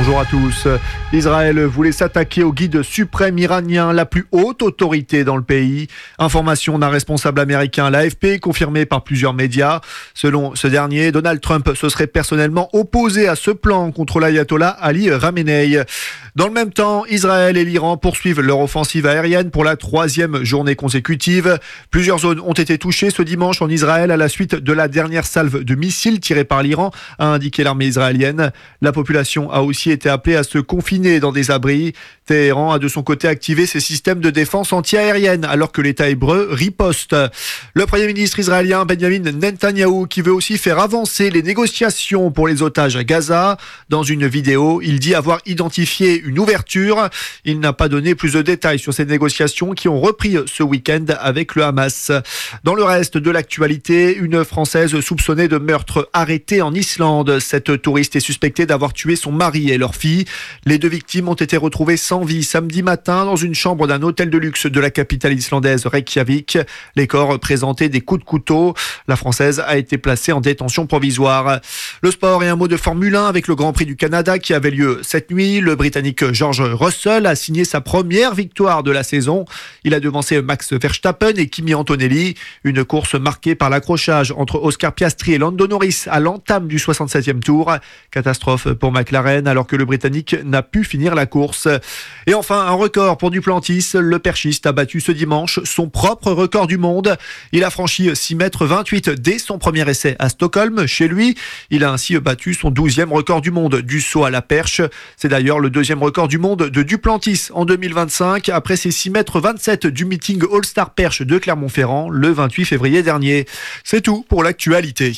bonjour à tous. Israël voulait s'attaquer au guide suprême iranien, la plus haute autorité dans le pays. Information d'un responsable américain, l'AFP, confirmée par plusieurs médias. Selon ce dernier, Donald Trump se serait personnellement opposé à ce plan contre l'ayatollah Ali Khamenei. Dans le même temps, Israël et l'Iran poursuivent leur offensive aérienne pour la 3e journée consécutive. Plusieurs zones ont été touchées ce dimanche en Israël à la suite de la dernière salve de missiles tirée par l'Iran, a indiqué l'armée israélienne. La population a aussi été appelée à se confiner dans des abris. Téhéran a de son côté activé ses systèmes de défense anti-aérienne alors que l'État hébreu riposte. Le Premier ministre israélien Benjamin Netanyahou qui veut aussi faire avancer les négociations pour les otages à Gaza. Dans une vidéo, il dit avoir identifié une ouverture. Il n'a pas donné plus de détails sur ces négociations qui ont repris ce week-end avec le Hamas. Dans le reste de l'actualité, une Française soupçonnée de meurtre arrêtée en Islande. Cette touriste est suspectée d'avoir tué son mari et leur fille. Les deux victimes ont été retrouvées sans vie samedi matin dans une chambre d'un hôtel de luxe de la capitale islandaise Reykjavik. Les corps présentaient des coups de couteau. La Française a été placée en détention provisoire. Le sport et un mot de Formule 1 avec le Grand Prix du Canada qui avait lieu cette nuit. Le Britannique George Russell a signé sa première victoire de la saison. Il a devancé Max Verstappen et Kimi Antonelli. Une course marquée par l'accrochage entre Oscar Piastri et Lando Norris à l'entame du 67e tour. Catastrophe pour McLaren alors que le Britannique n'a pu finir la course. Et enfin, un record pour Duplantis. Le perchiste a battu ce dimanche son propre record du monde. Il a franchi 6,28 m dès son premier essai à Stockholm, chez lui. Il a ainsi battu son 12e record du monde du saut à la perche. C'est d'ailleurs le deuxième record du monde de Duplantis en 2025, après ses 6,27 m du meeting All-Star Perche de Clermont-Ferrand le 28 février dernier. C'est tout pour l'actualité.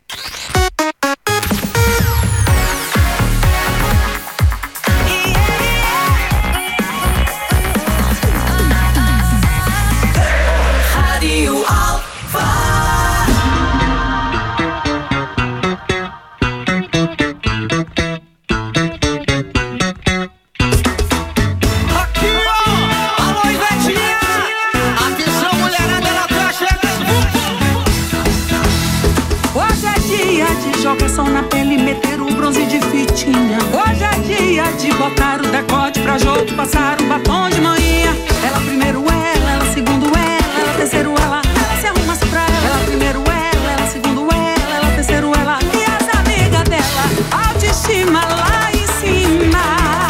Jogação na pele, meter o bronze de fitinha. Hoje é dia de botar o decote pra jogo, passar o batom de manhã. Ela primeiro ela segundo ela terceiro ela se arruma pra ela. Ela primeiro ela segundo ela terceiro ela e as amigas dela. Autoestima lá em cima,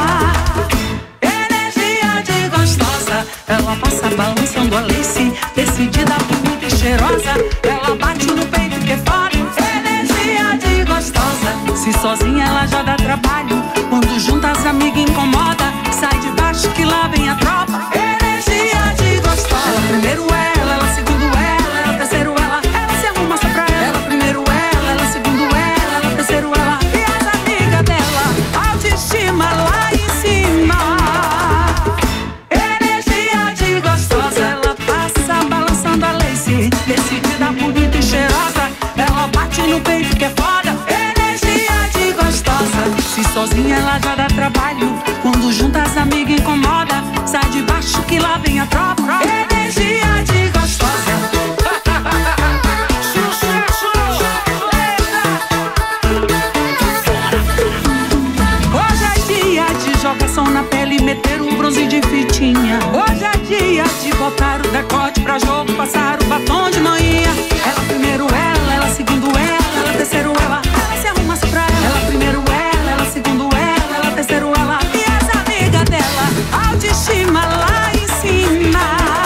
energia de gostosa. Ela passa balançando a lace, decidida, bonita e cheirosa. Ela bate no peito que é foda. Se sozinha ela já dá trabalho, quando junta as amigas incomoda. Sai de baixo que lá vem a tropa. Energia de gostosa. Ela primeiro ela segundo ela terceiro ela se arruma só pra ela. Ela primeiro ela segundo ela terceiro ela e as amigas dela. Autoestima lá em cima, energia de gostosa. Ela passa balançando a lace, decidida, bonita e cheirosa. Ela bate no peito que é foda. Se sozinha ela já dá trabalho, quando junta as amigas incomoda. Sai de baixo que lá vem a tropa. Energia de gostosa. Hoje é dia de jogação na pele, meter um bronze de fitinha. Hoje é dia de botar o decote pra jogo, passar o batom de manhã. Ela primeiro ela segundo ela terceiro ela se arruma pra ela. Ela primeiro ela segundo ela terceiro ela e as amigas dela. Autoestima lá em cima,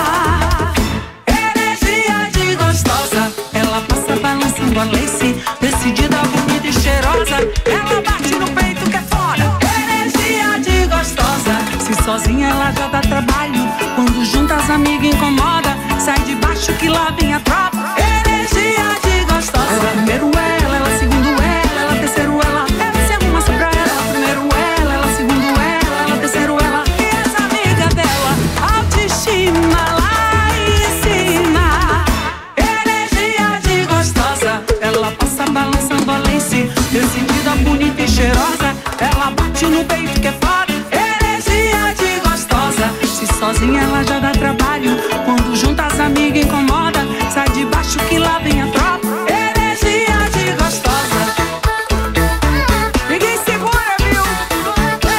energia de gostosa. Ela passa balançando a lace, decidida, bonita e cheirosa. Ela bate no peito que é foda. Energia de gostosa. Se sozinha ela já dá trabalho, quando junta as amigas incomoda. Sai de baixo que lá vem a tropa. Energia de gostosa. Ela primeiro ela segundo ela terceiro ela se arruma só pra ela. Ela primeiro ela segundo ela terceiro ela e as amigas dela. Autoestima lá em cima, energia de gostosa. Ela passa balançando a lace, decidida, bonita e cheirosa. Ela bate no peito que é foda. Energia de gostosa. Se sozinha ela já dá trabalho, quando junta as amigas incomoda. Sai de baixo que lá vem a tropa. Energia de gostosa. Ninguém segura, viu?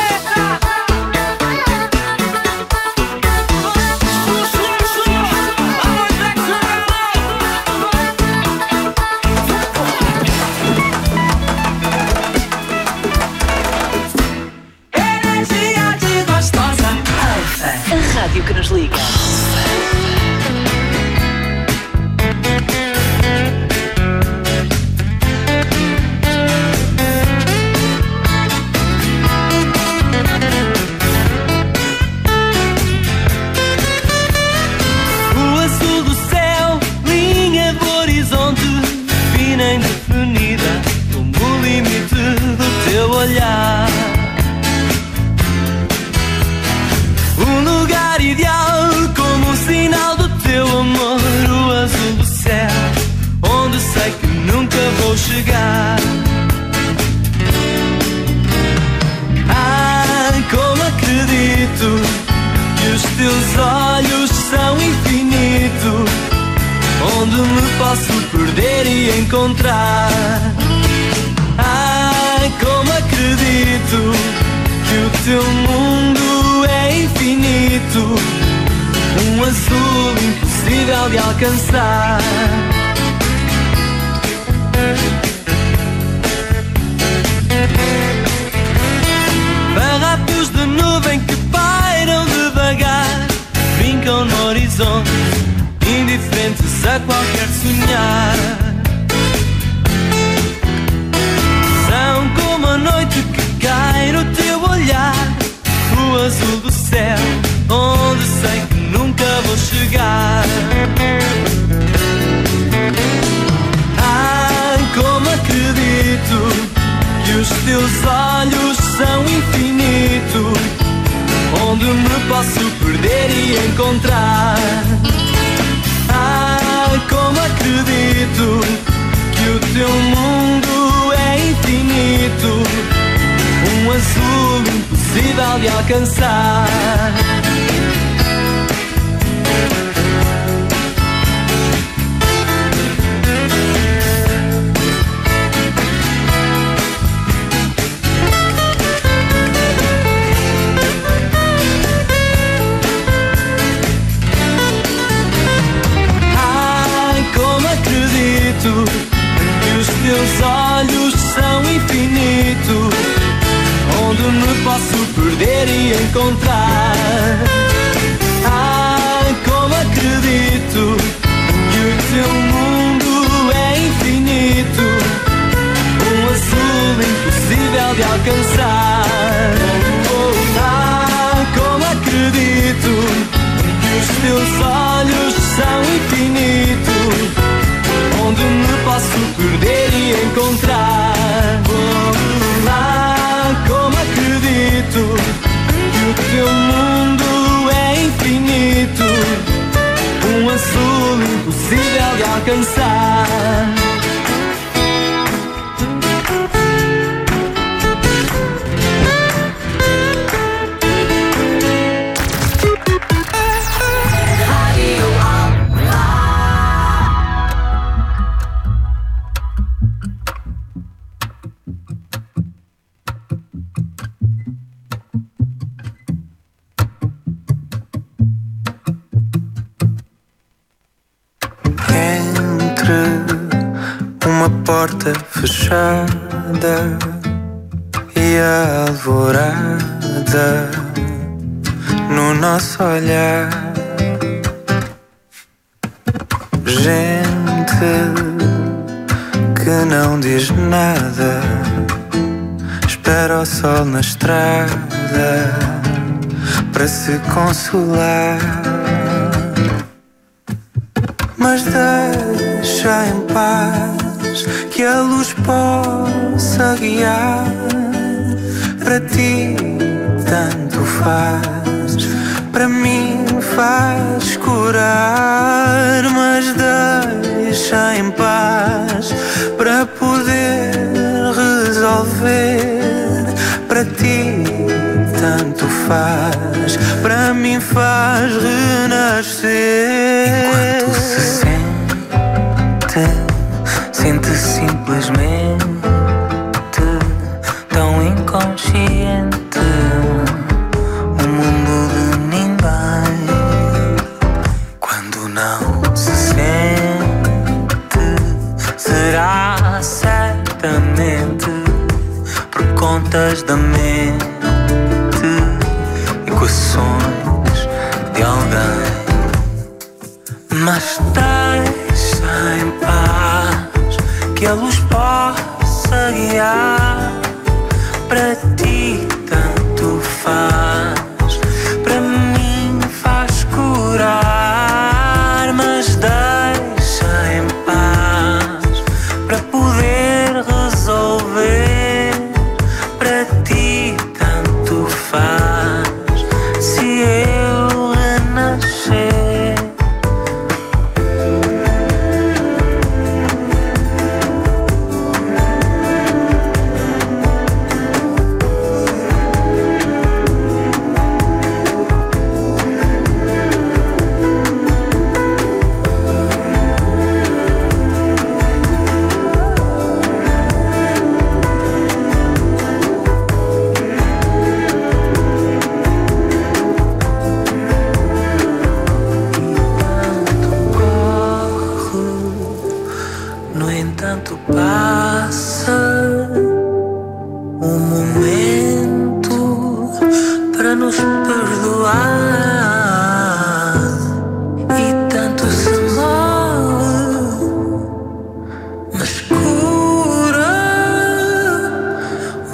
chegar. Ai, como acredito que os teus olhos são infinito, onde me posso perder e encontrar. Ai, como acredito que o teu mundo é infinito, um azul impossível de alcançar. Farrapos de nuvem que pairam devagar, brincam no horizonte, indiferentes a qualquer sonhar. São como a noite que cai no teu olhar, o azul do céu, onde sei que nunca vou chegar. Ai, como acredito que os teus olhos são infinito, onde me posso perder e encontrar. Ai, como acredito que o teu mundo é infinito, um azul impossível de alcançar. Que os teus olhos são infinito, onde me posso perder e encontrar. Ai, como acredito que o teu mundo é infinito, um azul impossível de alcançar. Ai, como acredito que os teus olhos são infinitos, onde me posso perder e encontrar. Ah, como acredito que o teu mundo é infinito, um azul impossível de alcançar. Uma porta fechada e a alvorada no nosso olhar. Gente que não diz nada, espera o sol na estrada para se consolar. Mas deixa em paz que a luz possa guiar. Para ti tanto faz, para mim faz curar. Mas deixa em paz para poder resolver. Para ti tanto faz, para mim faz renascer. Enquanto se sente simplesmente tão inconsciente, o mundo de ninguém. Quando não se sente, será certamente por contas da mente, equações de alguém. Mas deixa em paz que a luz possa guiar. Para ti tanto faz, para mim faz curar. Mas deixa em paz para poder resolver. Para ti tanto faz se eu renascer.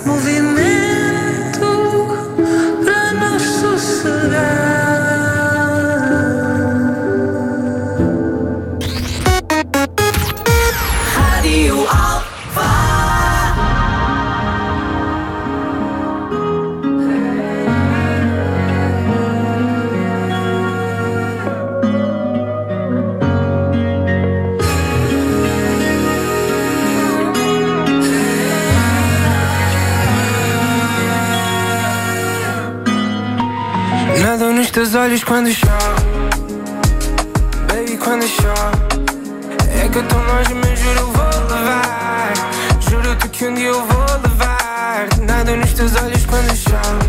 movimento para nos sossegar. Rádio Alfa. Nada nos teus olhos quando chove, baby, quando chove. É que eu tô longe, mas juro eu vou levar. Juro-te que um dia eu vou levar. Nada nos teus olhos quando chove,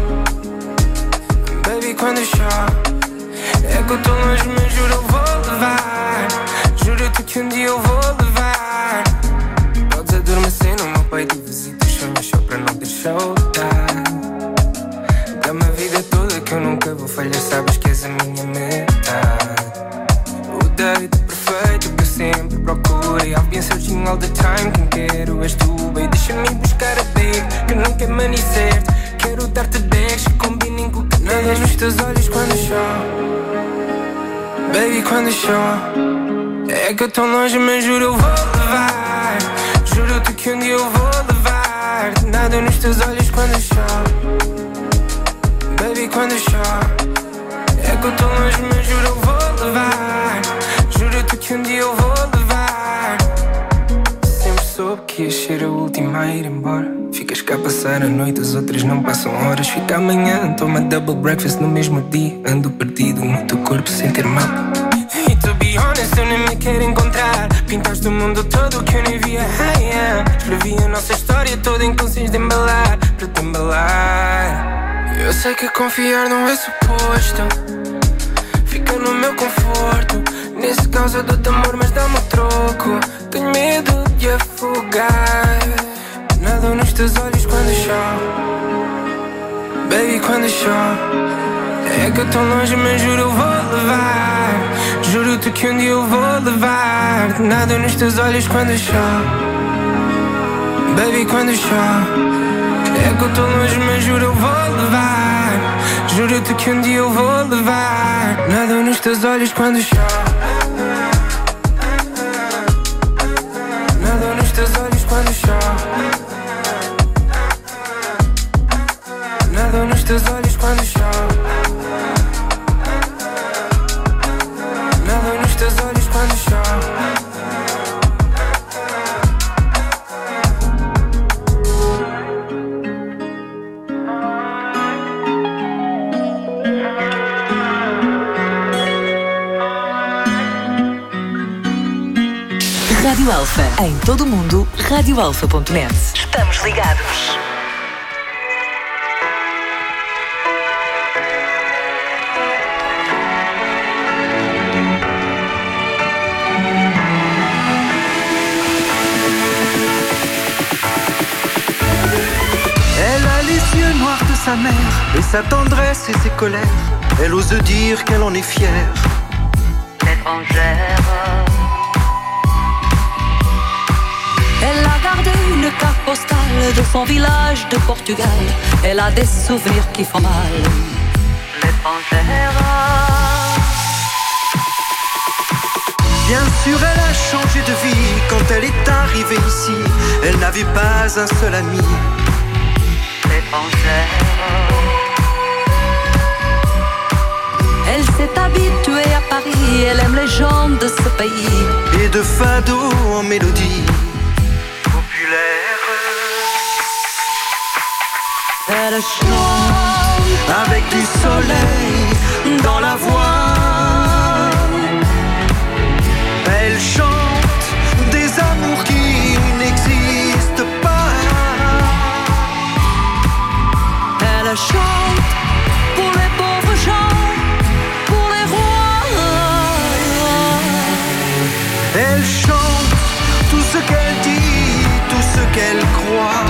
baby, quando chove. É que eu tô longe, mas juro eu vou levar. Juro-te que um dia eu vou levar. Podes adormecer no meu peito e visitar os sonhos só para não ter saudade. Dá-me a vida toda que eu nunca vou falhar, sabes que és a minha metade. O date perfeito que eu sempre procuro, I've been searching all the time. Quem quero és tu, baby, deixa-me buscar a bag que nunca é money certo. Quero dar-te bags que combinem com o que nada nos teus olhos quando chove, baby, quando chove. É que eu tô longe, mas juro eu vou levar. Juro-te que um dia eu vou levar. Nada nos teus olhos quando chove, baby, quando chove. É que eu tô longe, mas juro eu vou levar. Juro-te que um dia eu vou levar. Sempre soube que ia ser a última a ir embora. Ficas cá a passar a noite, as outras não passam horas. Fica amanhã, toma double breakfast no mesmo dia. Ando perdido no teu corpo sem ter mapa. E to be honest, eu nem me quero encontrar. Pintaste o mundo todo que eu nem via. Escrevi a nossa história toda em canções de embalar, para te embalar. Eu sei que confiar não é suposto. Fica no meu conforto. Nesse caso eu dou-te amor, mas dá-me o troco. Tenho medo de afogar. Nada nos teus olhos quando chove, baby, quando chove. É que eu tô longe, mas juro eu vou levar. Juro-te que um dia eu vou levar. Nada nos teus olhos quando chove, baby, quando chove. É que eu tô longe, mas juro eu vou levar. Juro-te que um dia eu vou levar. Nada nos teus olhos quando chove. Nada nos teus olhos quando chove. Nada nos teus olhos quando chove. Nada nos teus olhos quando chove. Rádio Alfa. Em todo o mundo, radioalfa.net. Estamos ligados. Elle a les yeux noirs de sa mère et sa tendresse et ses colères. Elle ose dire qu'elle en est fière. L'étrangère. Elle a gardé une carte postale de son village de Portugal. Elle a des souvenirs qui font mal. L'étrangère. Bien sûr, elle a changé de vie quand elle est arrivée ici. Elle n'avait pas un seul ami. L'étrangère. Elle s'est habituée à Paris. Elle aime les gens de ce pays. Et de fado en mélodie Populaire. Elle chante avec du soleil dans la voix. Elle chante des amours qui n'existent pas. Elle chante pour les pauvres gens, pour les rois. Elle chante tout ce qu'elle dit, tout ce qu'elle croit.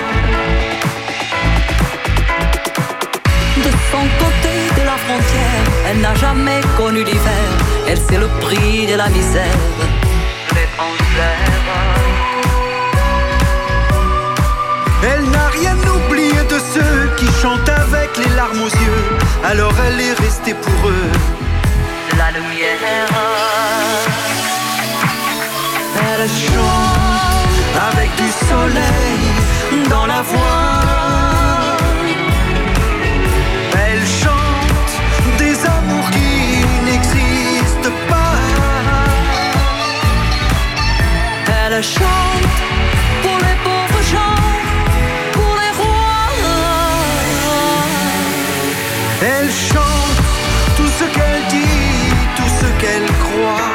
De son côté de la frontière, elle n'a jamais connu d'hiver. Elle sait le prix de la misère. L'étrangère. Elle n'a rien oublié larmes aux yeux. Alors elle est restée pour eux la lumière. Elle chante avec du soleil dans la voix. Elle chante des amours qui n'existent pas. Elle chante pour les pauvres gens, pour les rois. Elle chante tout ce qu'elle dit, tout ce qu'elle croit.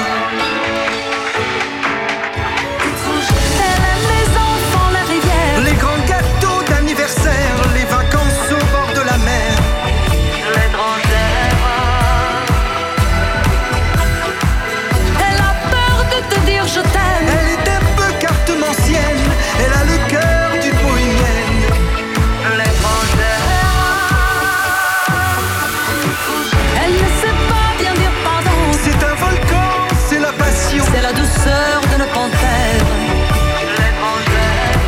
Elle aime les enfants, la rivière, les grands gâteaux d'anniversaire, les vacances au bord de la mer, l'étrangère. Elle a peur de te dire je t'aime. elle est un peu cartomancienne, elle a le cœur d'une bohémienne. L'étrangère. Elle ne sait pas bien dire pardon. C'est un volcan, c'est la passion. C'est la douceur d'une panthère. L'étrangère.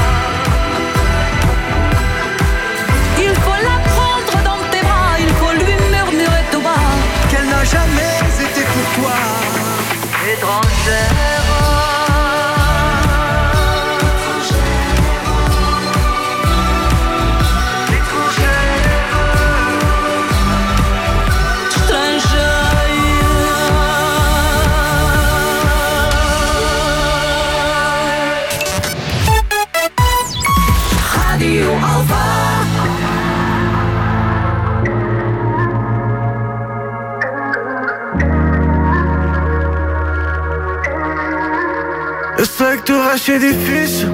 Il faut la prendre dans tes bras, il faut lui murmurer tout bas Qu'elle n'a jamais été pour toi. Étrangère. Radio Alpha. Eu sei que tu vais ser difícil.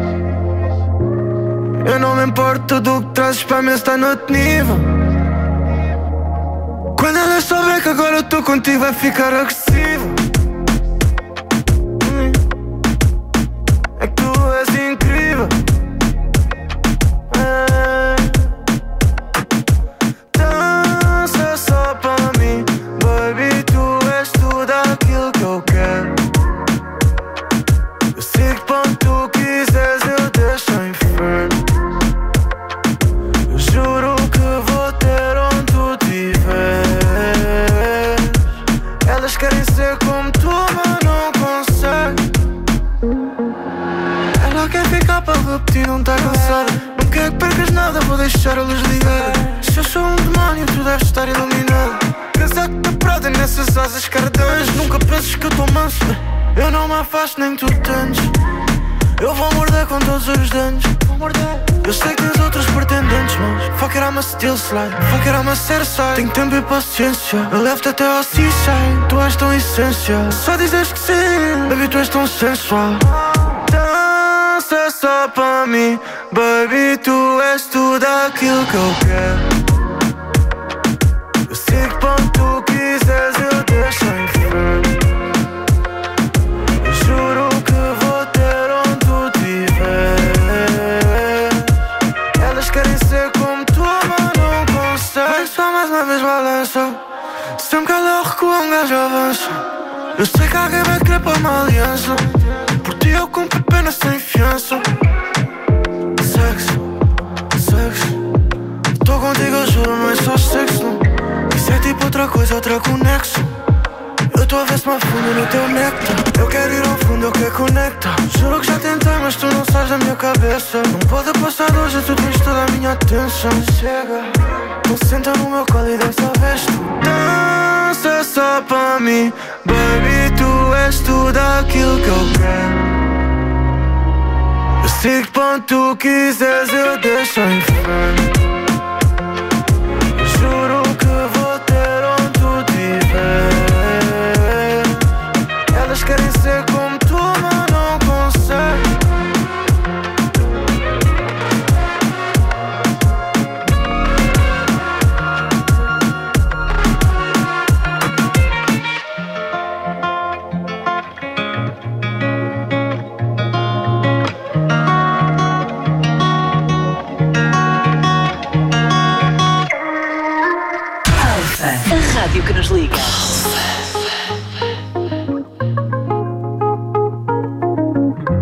Eu não me importo do que trazes para mim, está no outro nível. Quando ela souber que agora eu estou contigo, vai ficar agressivo. É que tu és incrível. Dança só para mim, baby, tu és tudo aquilo que eu quero. Eu sei que quando tu quiseres eu deixo o inferno. Eu juro que vou ter onde tu tiver. Elas querem ser como tu, mas não conseguem. Ela quer ficar para repetir, não tá cansada. Não quer que percas nada, vou deixar a luz ligada. Se eu sou um demónio, tu deves estar iluminado. Casaco da Prada nessas asas cardãs. Nunca penses que eu tô manso. Eu não me afasto nem tu tentes. Eu vou morder com todos os dentes. Eu sei que tens outros pretendentes, mas fuck it, I'm a still slide. Fuck it, I'm a set aside. Tenho tempo e paciência. Eu levo-te até ao seaside. Tu és tão essencial. Só dizes que sim, baby, tu és tão sensual. Dança só para mim, baby, tu és tudo aquilo que eu quero. Eu sei que quando tu quiseres eu deixo o inferno. Eu juro que vou ter onde tu tiver. Elas querem ser como tu, mas não conseguem. Só mais uma vez balança. Sempre que ela recua um gajo avança. Eu sei que alguém vai querer para uma aliança. Por ti eu cumpro pena sem fiança. Sexo, sexo. Tô contigo, eu juro, não é só sexo, não. Isso é tipo outra coisa, outra conexo. Eu tô a ver se me afundo no teu néctar. Eu quero ir ao fundo, eu quero conectar. Juro que já tentei, mas tu não sais da minha cabeça. Não pode passar de hoje, tu tens toda a minha atenção. Chega, então senta no meu colo e dessa vez tu dança só para mim, baby, tu és tudo aquilo que eu quero. Eu sei que quando tu quiseres eu deixo o inferno. Eu juro que vou ter onde tu tiver. Elas querem ser como tu, mas não conseguem. A rádio que nos liga.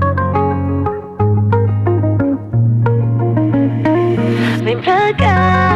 Vem pra cá,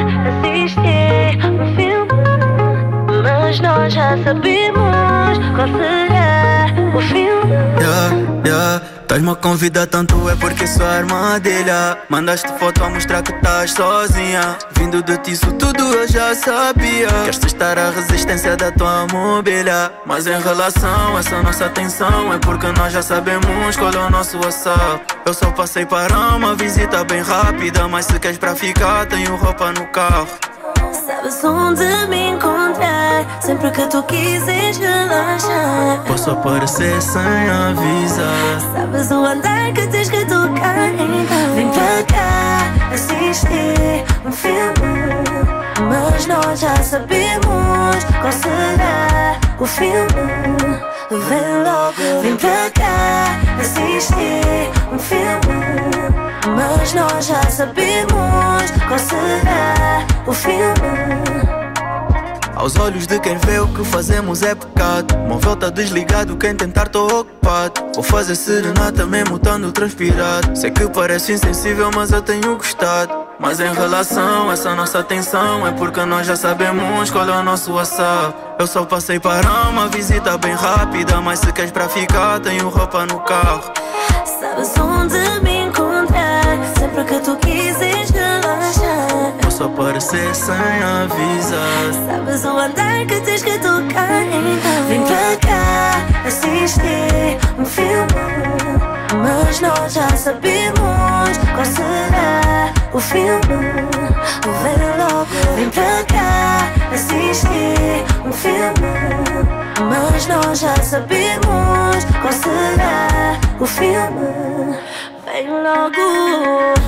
assistir um filme, mas nós já sabemos qual será o filme. Estás-me a convidar tanto é porque sou armadilha. Mandaste foto a mostrar que estás sozinha. Vindo de ti isso tudo eu já sabia. Queres testar a resistência da tua mobília. Mas em relação a essa nossa tensão, é porque nós já sabemos qual é o nosso WhatsApp. Eu só passei para uma visita bem rápida, mas se queres pra ficar tenho roupa no carro. Sabes onde me encontrar sempre que tu quiseres relaxar. Posso aparecer sem avisar. Sabes o andar que tens que tocar, então vem pra cá assistir um filme, mas nós já sabemos qual será o filme. Vem logo, vem pra cá assistir um filme, mas nós já sabemos qual será o filme. Aos olhos de quem vê o que fazemos é pecado. Móvel tá desligado, quem tentar tô ocupado. Vou fazer serenata mesmo estando transpirado. Sei que parece insensível mas eu tenho gostado. Mas em relação a essa nossa tensão, é porque nós já sabemos qual é o nosso WhatsApp. Eu só passei para uma visita bem rápida, mas se queres pra ficar tenho roupa no carro. Sabes onde me encontrar sempre que tu quiseres relaxar. Posso aparecer sem avisar. Sabes o andar que tens que tocar, então vem pra cá assistir um filme, mas nós já sabemos qual será o filme. Vem logo, vem pra cá assistir um filme, mas nós já sabemos qual será o filme. Vem logo.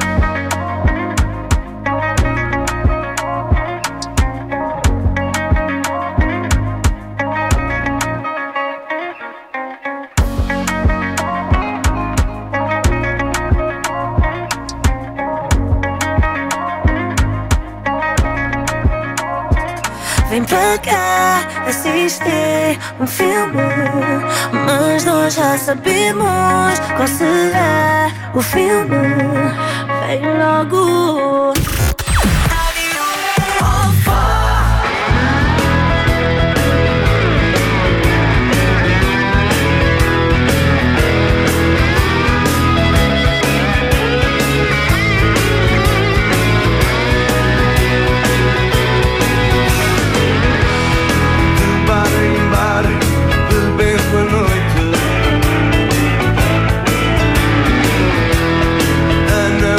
Vem pra cá assistir um filme, mas nós já sabemos qual será o filme. Vem logo. A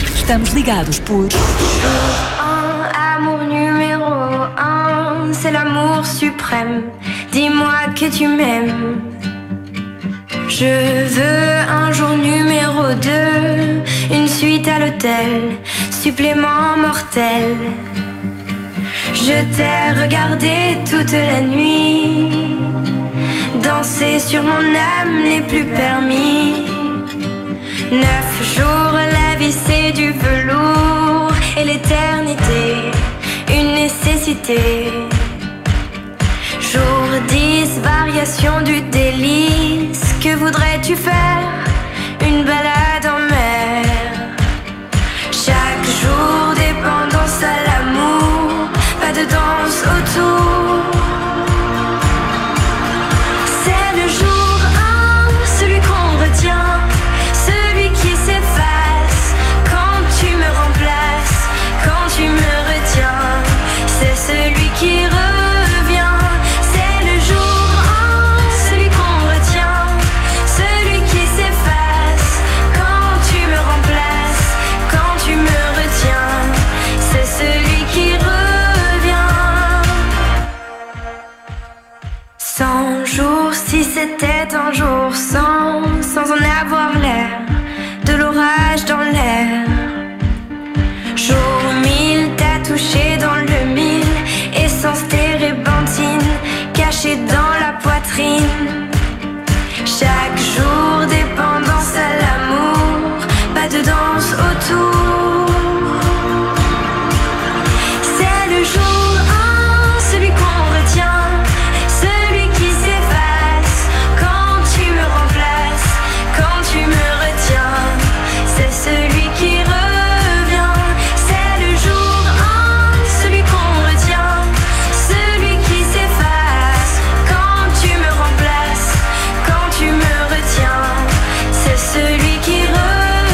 Estamos ligados por... Amour numéro 1, c'est l'amour suprême. Dis-moi que tu m'aimes. Je veux un jour numéro 2, une suite à l'hôtel, supplément mortel. Je t'ai regardé toute la nuit, danser sur mon âme n'est plus permis. 9 jours, la vie c'est du velours, et l'éternité, une nécessité. Jour 10, variation du délice. Que voudrais-tu faire? Une balade en mer. Chaque jour, dépendance à l'amour. Pas de danse autour. C'est le jour 1, celui qu'on retient. Celui qui s'efface quand tu me remplaces. Quand tu me retiens. C'est celui qui revient. Si c'était un jour sans en avoir l'air, de l'orage dans l'air. Jour 1000, t'as touché dans le 1000, essence térébenthine, cachée dans la poitrine. Chaque jour, dépendance à l'amour, pas de danse autour. C'est le jour 1, celui qu'on retient. Celui qui revient, c'est le jour 1, celui qu'on retient, celui qui s'efface quand tu me remplaces, quand tu me retiens, c'est celui qui revient.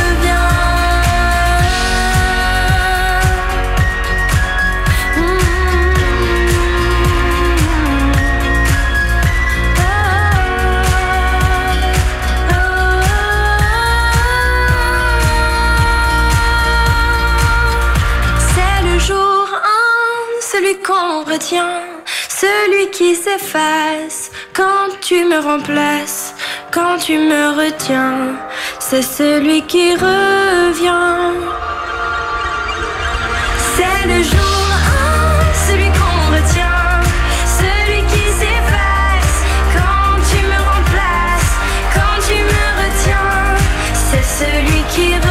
Qu'on retient, celui qui s'efface quand tu me remplaces, quand tu me retiens, c'est celui qui revient. C'est le jour 1, celui qu'on retient, celui qui s'efface quand tu me remplaces, quand tu me retiens, c'est celui qui revient.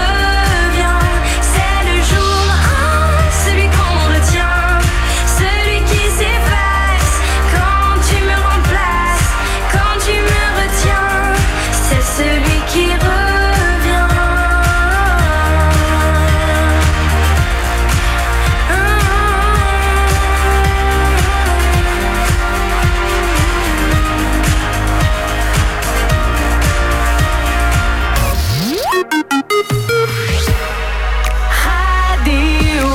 Celui qui revient. Rádio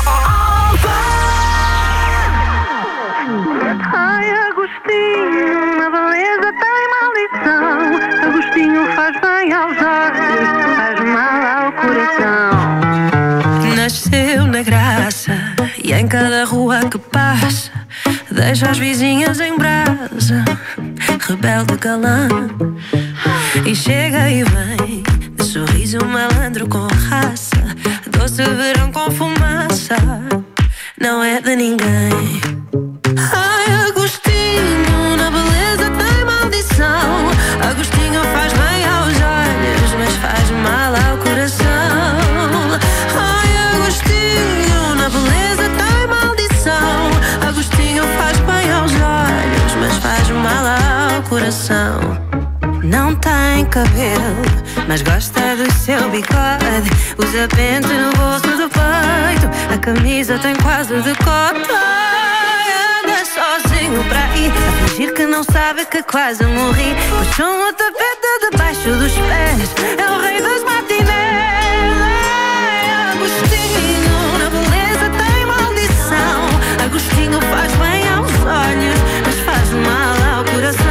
Ai, Agostinho, na beleza tem maldição. Agostinho faz bem aos olhos, faz mal ao coração. Nasceu na graça e em cada rua que passa deixa as vizinhas em brasa, rebelde galã. E chega e vem, de sorriso malandro com raça, doce verão com fumaça, não é de ninguém. Ai, Agostinho, na beleza tem maldição. Agostinho faz bem aos olhos, mas faz mal ao coração. Ai, Agostinho, na beleza tem maldição. Agostinho faz bem aos olhos, mas faz mal ao coração. Não tem cabelo, mas gosta do seu bigode. Usa pente no bolso do peito, a camisa tem quase decote. Anda sozinho pra aí, a fingir que não sabe que quase morri. Puxou o tapete debaixo dos pés, é o rei das matinés. Agostinho, na beleza tem maldição. Agostinho faz bem aos olhos, mas faz mal ao coração.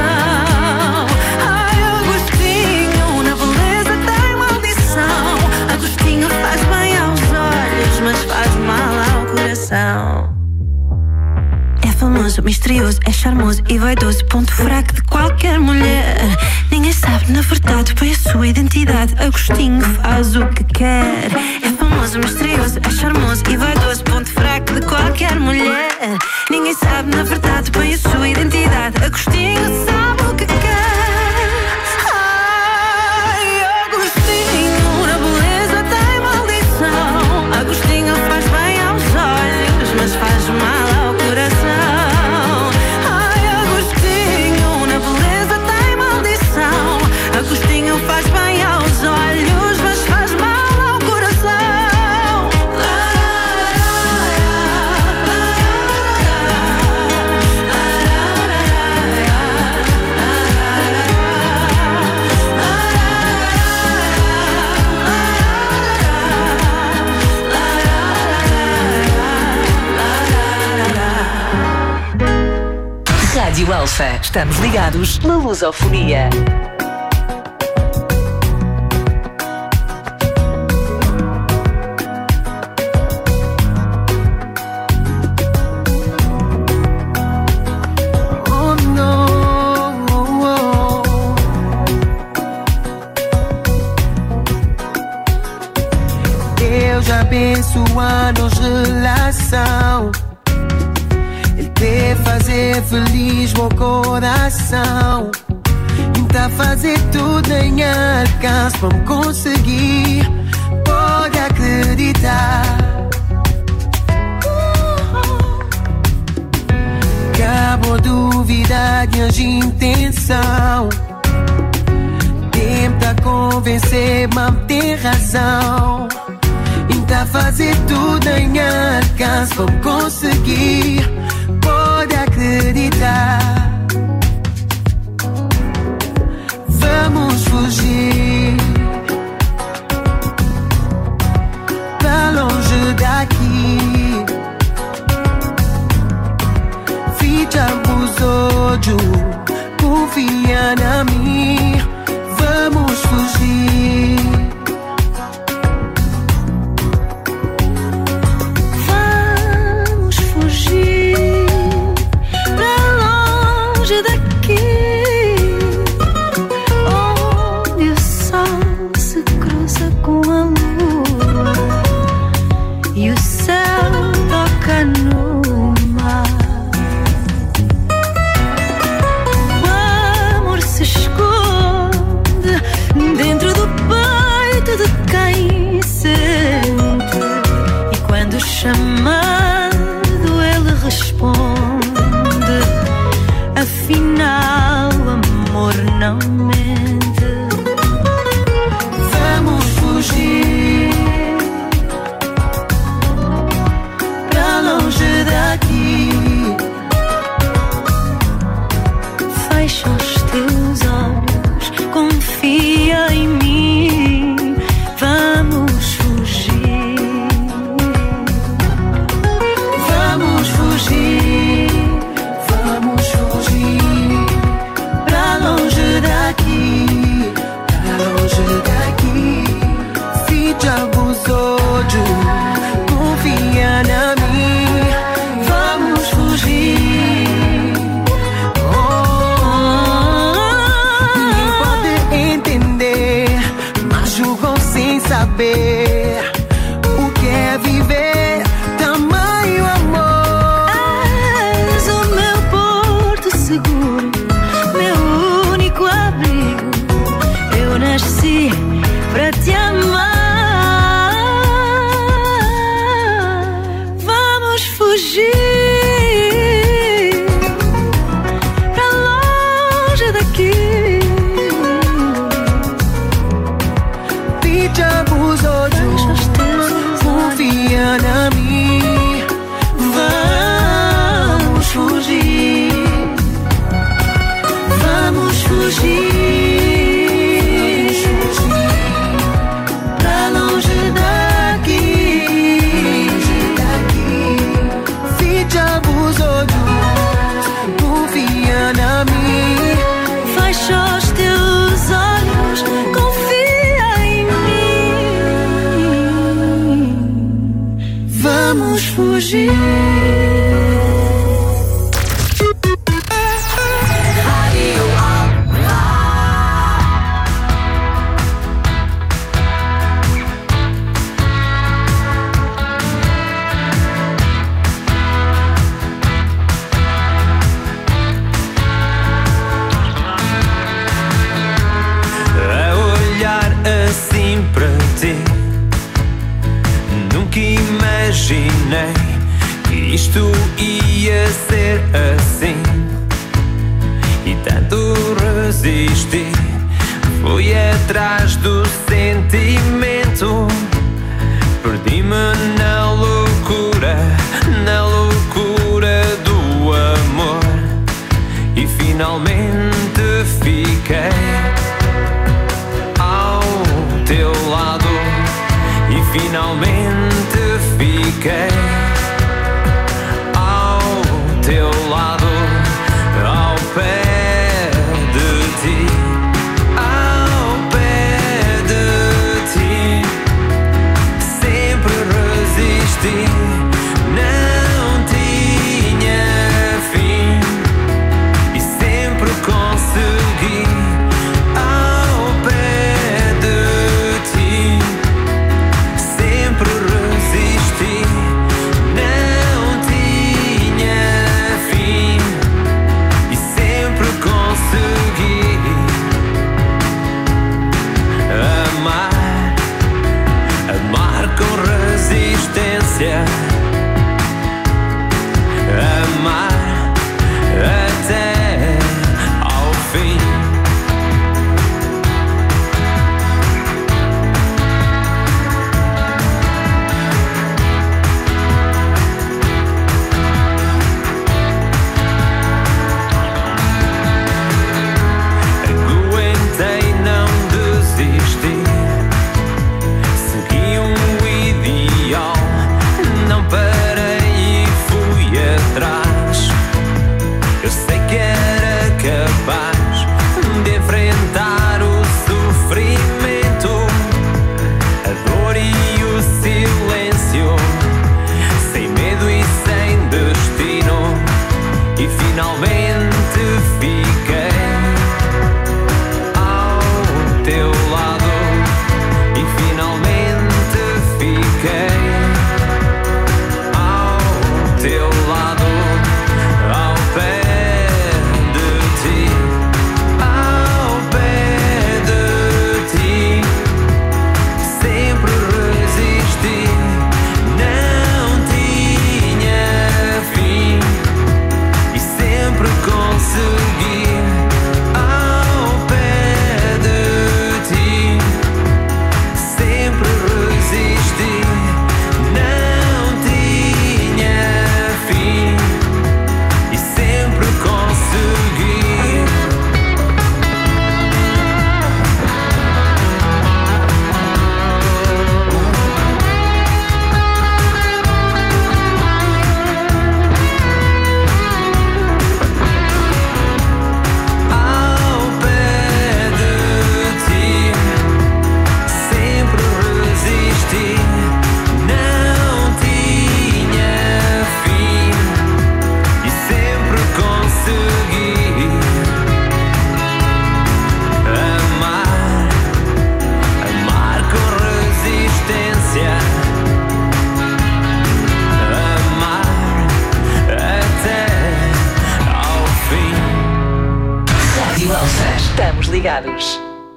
Agostinho faz bem ao famoso, misterioso, é charmoso e vaidoso, ponto fraco de qualquer mulher. Ninguém sabe, na verdade, bem a sua identidade. Agostinho faz o que quer. É famoso, misterioso, é charmoso e vaidoso, ponto fraco de qualquer mulher. Ninguém sabe, na verdade, bem a sua identidade. Agostinho sabe o que quer. Agostinho faz bem aos olhos, mas faz mal ao coração. Ai, Agostinho, na beleza tem maldição. Agostinho faz bem aos olhos, mas faz mal ao coração. Rádio Alfa. Estamos ligados na lusofonia. Oh no, Deus abençoa-nos relação. Ele fazer feliz meu coração. Tá fazer tudo em alcance pra me conseguir. Pode acreditar. Acabou duvidar de minha intenção. Tenta convencer, mas tem razão. Tá fazer tudo em alcance pra me conseguir. Pode acreditar. Vamos fugir pra longe daqui. Fica os olhos, confia na mim. Vamos fugir. Chamado ele responde. Afinal o amor não mente. Vamos fugir pra longe daqui. Fecha os teus olhos, confia em mim. Vamos fugir. Vamos fugir, vamos fugir pra longe daqui, pra longe daqui. Fica os olhos, confia na mim. Vamos fugir. Ninguém pode entender, mas julgam sem saber o que é viver. Pra te amar, vamos fugir pra longe daqui. Fecha os olhos, confia na mim. Vamos fugir, vamos fugir. Fecha os teus olhos, confia em mim. Vamos fugir. imaginei que isto ia ser assim. E tanto resisti, fui atrás do sentimento. Perdi-me na loucura do amor. E finalmente fiquei ao teu lado. E finalmente fiquei ao teu lado, ao pé de ti, ao pé de ti. Sempre resisti, não tinha fim e sempre consegui. Ao pé de ti, sempre resisti, não tinha fim e sempre consegui amar, amar com resistência, amar até ao fim. Aguentei, não desisti, segui ideal, não parei e fui atrás. Eu sei que era capaz de enfrentar o sofrimento, a dor e o silêncio, sem medo e sem destino. E finalmente fiquei ao teu lado. E finalmente fiquei ao teu lado, ao pé de ti, ao pé de ti. Sempre resisti, não tinha fim e sempre consegui. Ao pé de ti, sempre resisti, não tinha fim e sempre consegui. Ao pé de ti, sempre resisti, não tinha fim e sempre consegui amar, amar com resistência, amar até ao fim. Rádio Alfa. Estamos ligados.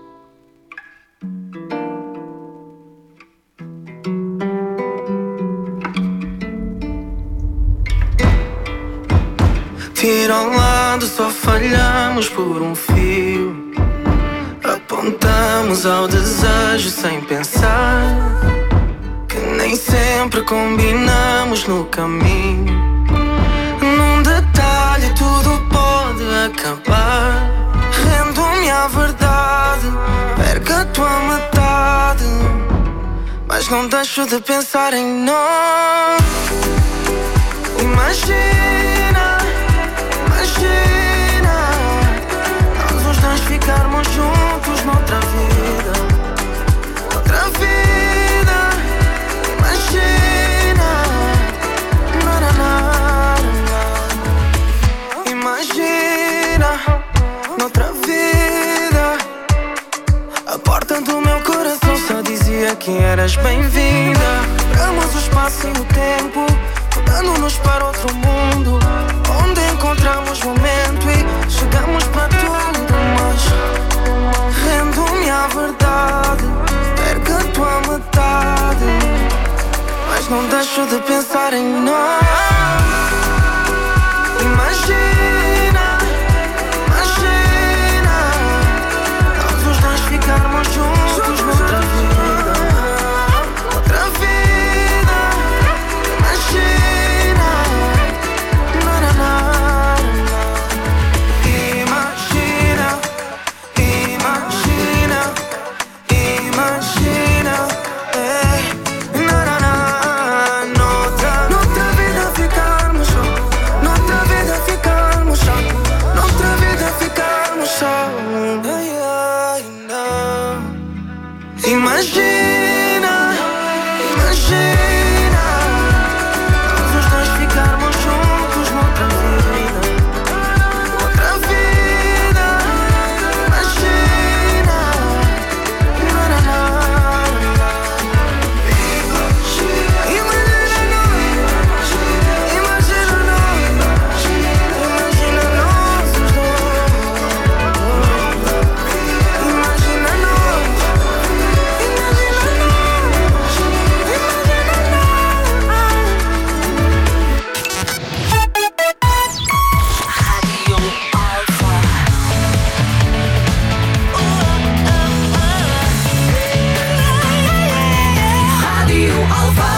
Tiro ao lado, só falhamos por um fio. Apontamos ao desejo sem pensar que nem sempre combinamos no caminho. Num detalhe tudo pode acabar. Rendo-me à verdade, perco a tua metade, mas não deixo de pensar em nós. Imagina, imagina nós os dois ficarmos juntos noutra vida, outra vida. Imagina, na, na, na, na. Imagina noutra vida. A porta do meu coração só dizia que eras bem-vinda. Paramos o espaço e o tempo, mudando-nos para outro mundo, onde encontramos momento e chegamos para tudo. Mas rendo-me à verdade, perco a tua metade, mas mas não deixo de pensar em nós. Imagina, imagina, nós os dois ficarmos juntos noutra vida, outra vida. Imagina, na, na, na, na. Imagina, imagina, imagina, na, na, na. Noutra vida ficarmos só, noutra vida ficarmos só, noutra vida ficarmos só. Imagina, imagina, nós os dois ficarmos juntos noutra vida, outra vida. Imagina, na, na, na, na. Imagina nós, imagina nós, imagina nós os dois. Imagina nós, imagina nós, imagina Rádio Alfa.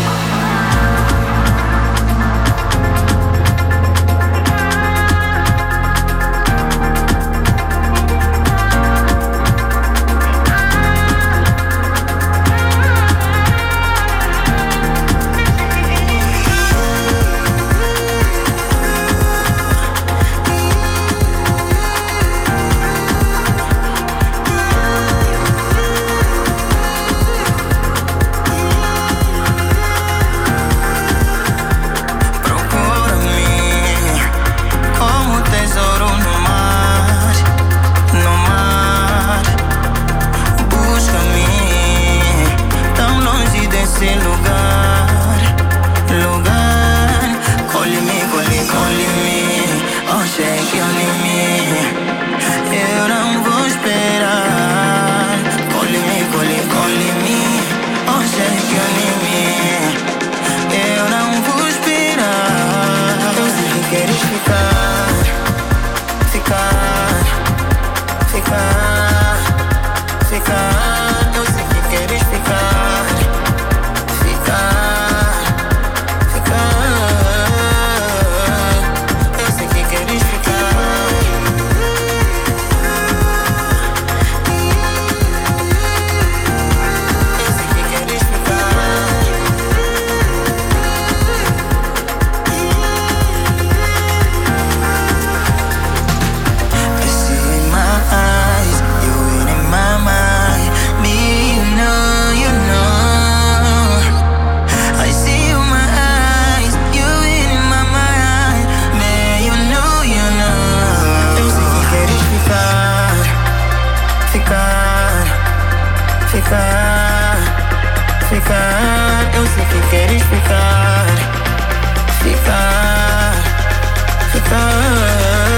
Procura-me como tesouro no mar, no mar. Busca-me tão longe desse lugar, lugar. Colhe-me, colhe, colhe-me, oh shake, olhe-me. Eu não vou esperar. Colhe-me, colhe, colhe-me, oh shake, olhe-me. Eu não vou esperar. Eu sei que queres ficar, ficar, ficar, ficar. Eu sei que queres ficar, ficar, ficar. Eu sei que queres ficar. Eu sei que queres ficar. I see in my eyes, you in my mind. Me, you know. I see in my eyes, you in my mind. Me, you know. Eu sei que queres ficar, ficar, ficar, ficar. Eu sei que queres ficar, ficar, ficar.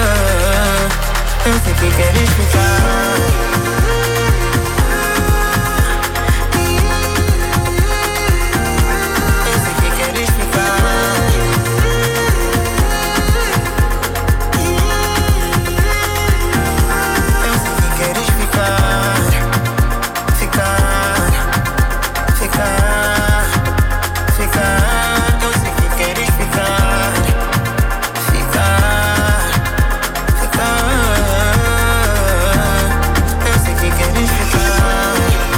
Eu sei que queres ficar. Eu sei que queres ficar. Eu sei que queres ficar, ficar, ficar, ficar. Eu sei que queres ficar, ficar, ficar. Eu sei que queres ficar.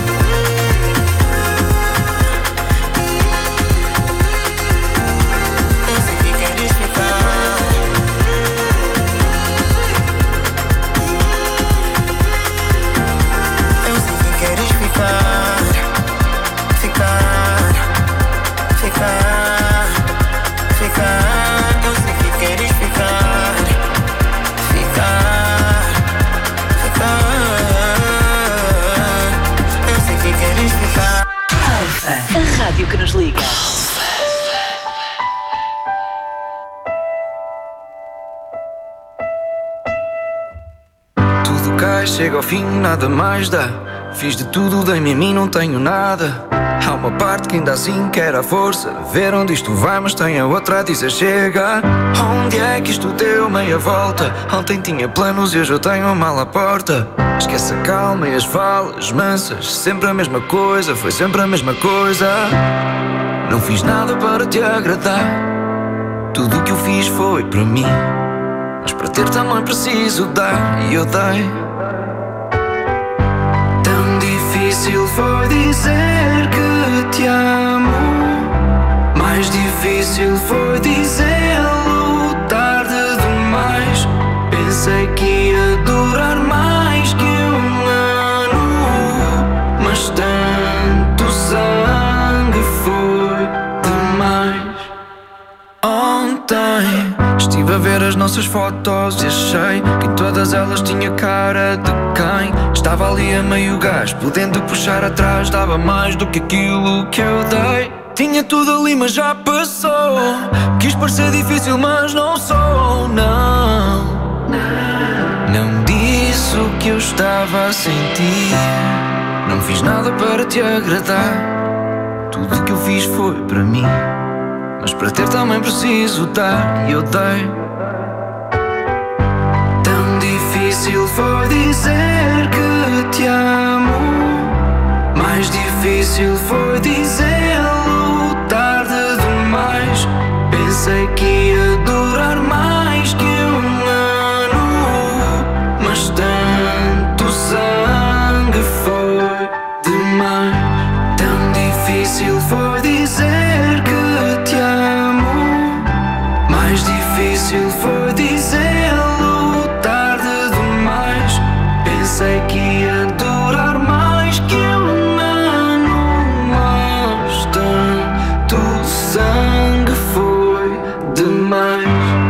Eu sei que queres ficar. Eu sei que queres ficar, ficar, ficar, ficar. Eu sei que queres ficar, ficar, ficar. Eu sei que queres ficar. Alfa, a rádio que nos liga. Tudo cai, chega ao fim, nada mais dá. Fiz de tudo, dei-me a mim, não tenho nada. Há uma uma parte que ainda assim quer a força ver onde isto vai, mas tem a outra a dizer chega. Onde é que isto deu meia volta? Ontem tinha planos e hoje eu tenho mal à porta. Esquece a calma e as falas mansas, sempre a mesma coisa, foi sempre a mesma coisa. Não fiz nada para te agradar, tudo o que eu fiz foi para mim, mas para ter também preciso dar, e eu dei. Tão difícil foi dizer que te amo, mais difícil foi dizê-lo tarde demais. Pensei que ia durar mais que um ano, mas tanto sangue foi demais. Ontem estive a ver as nossas fotos e achei que em todas elas tinha cara de quem estava ali a meio gás, podendo puxar atrás, dava mais do que aquilo que eu dei. Tinha tudo ali mas já passou, quis parecer difícil mas não sou, não. Não disse o que eu estava a sentir, não fiz nada para te agradar, tudo o que eu fiz foi para mim, mas para ter também preciso dar, e eu dei. Tão difícil foi dizer que te amo, mais difícil foi dizê-lo tarde demais. Pensei que ia durar mais que um ano, mas tanto sangue foi demais. Tão difícil foi dizer que te amo, mais difícil foi dizê-lo tarde demais. Pensei que ia durar mais que um ano, mas tanto sangue foi demais.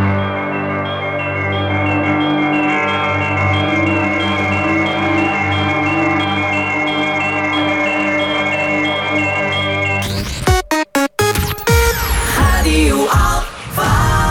Rádio Alfa.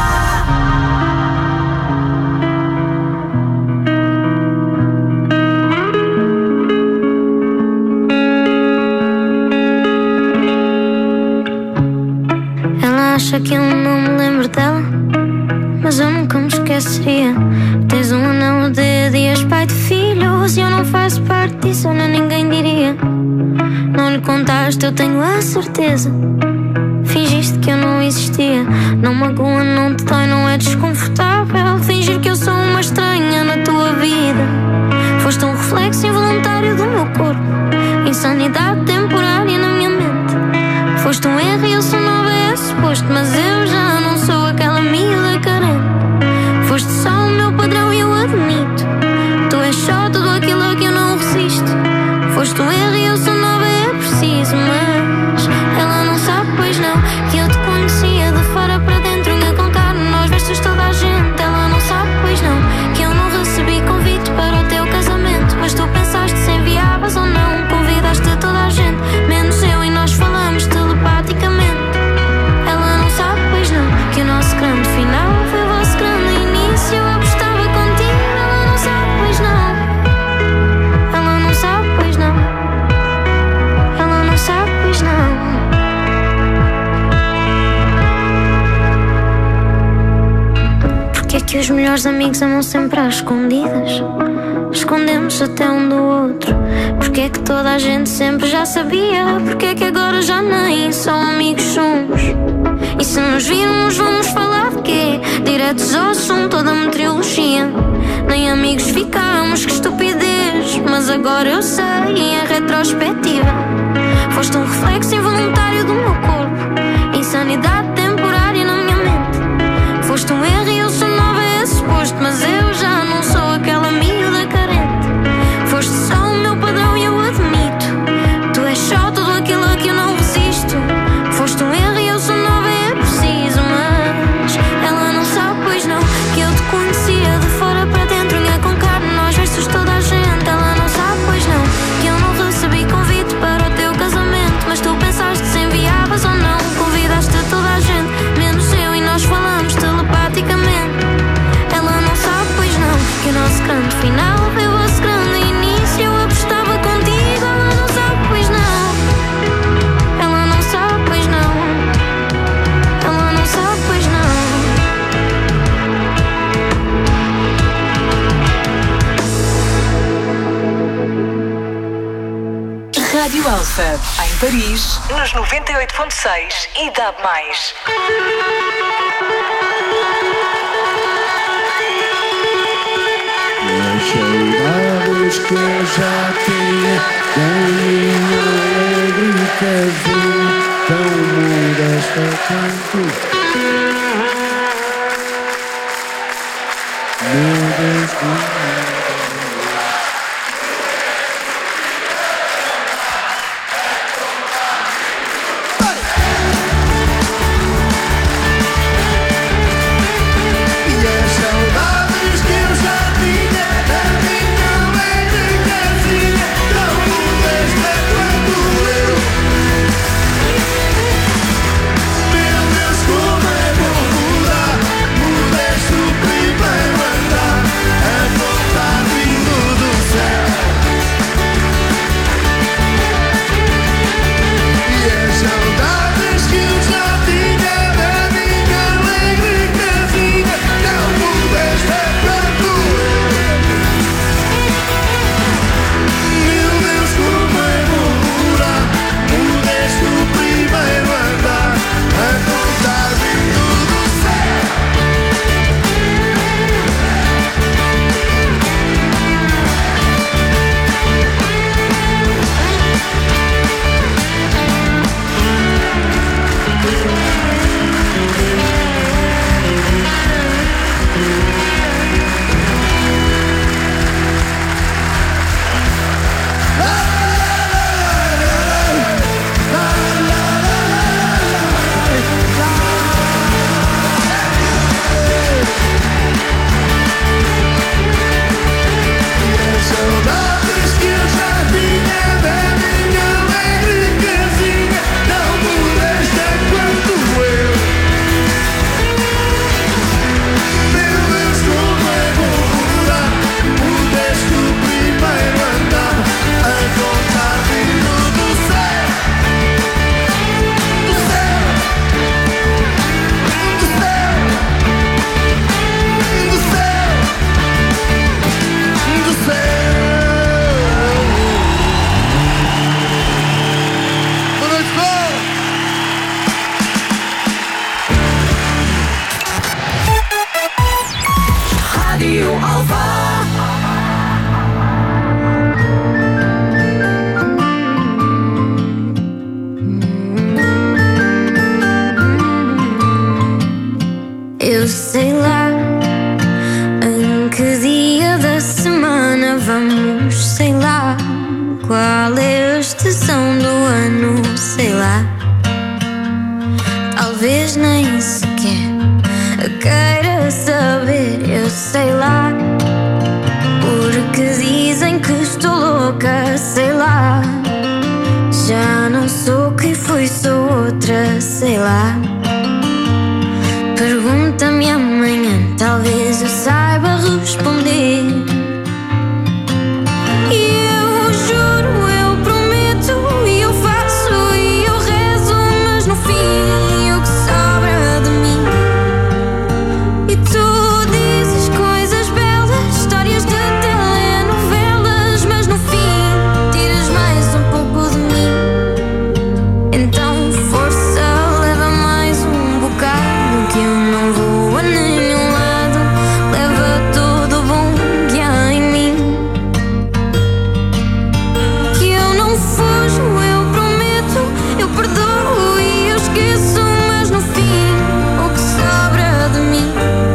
Ela acha que eu não me lembro dela, mas eu nunca me esqueceria. Tens um anel no dedo e és pai de filhos, e eu não faço parte disso, nem ninguém diria. Não lhe contaste, eu tenho a certeza. Fingiste que eu não existia. Não magoa, não te dói, não é desconfortável fingir que eu sou uma estranha na tua vida. Foste um reflexo involuntário do meu corpo, insanidade temporária na minha mente. Foste um erro e eu sou nova, é suposto, mas eu já não sou aquela miúda carente. Foste só o meu padrão e eu admito. Tu és só tudo aquilo a que eu não resisto. Foste um erro e eu sou nova, é preciso, mas ela não sabe, pois não, que eu te conhecia de fora para dentro, unha com carne, nós vestes toda a gente. Ela não sabe, pois não, que eu não recebi convite para o teu casamento, mas tu pensaste se enviavas ou não, convidaste toda a gente, menos eu, e nós falamos telepaticamente. Ela não sabe, pois não, que o nosso grande final foi o vosso grande início. Eu apostava contigo. Ela não sabe, pois não. Ela não sabe, pois não. Ela não sabe, pois não. Porque é que os melhores amigos amam sempre às escondidas? Escondemos até um do outro. Porque é que toda a gente sempre já sabia? Porque é que agora já nem só amigos somos? E se nos virmos vamos falar de quê? Diretos ao assunto, toda a meteorologia. Nem amigos ficamos, que estupidez. Mas agora eu sei, em retrospectiva, foste um reflexo involuntário do meu corpo, insanidade temporária na minha mente. Foste um erro e eu sou nova, é suposto, mas eu já não sou aquela miúda carente. Foste só o meu padrão e eu admito. Tu és só tudo aquilo a que eu não resisto. Foste um erro e eu sou nova, é preciso, mas ela não sabe, pois não, que eu te conhecia de fora para dentro, unha com carne, nós vestes toda a gente. Ela não sabe, pois não, que eu não recebi convite para o teu casamento, mas tu pensaste se enviavas ou não, convidaste toda a gente. Rádio Alfa, em Paris, nos 98.6 e DAB+. Saudades que eu já tinha da minha alegre casinha, tão modesta quanto meu Deus. Eu sei lá em que dia da semana vamos, sei lá qual é a estação do ano, sei lá. Talvez nem sequer queira saber, eu sei lá, porque dizem que estou louca, sei lá. Já não sou quem fui, sou outra, sei lá. Pergunta-me amanhã, talvez eu saiba responder. E eu juro, eu prometo, e eu faço, e eu rezo, mas no fim o que sobra de mim. E tu dizes coisas belas, histórias de telenovelas, mas no fim tiras mais um pouco de mim. Então força, leva mais um bocado, que eu não vou a nenhum lado. Leva tudo bom que há em mim, que eu não fujo, eu prometo, eu perdoo e eu esqueço, mas no fim o que sobra de mim.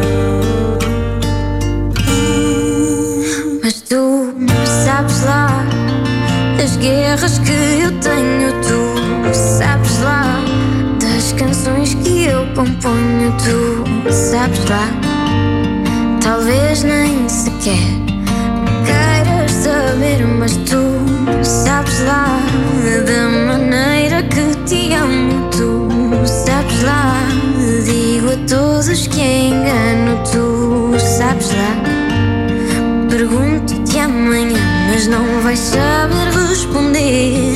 Mas tu sabes lá das guerras que eu tenho, tu sabes lá das canções que eu componho, tu sabes lá. Talvez nem sequer queiras saber, mas tu sabes lá da maneira que te amo, tu sabes lá. Digo a todos que engano, tu sabes lá. Pergunto-te amanhã, mas não vais saber responder.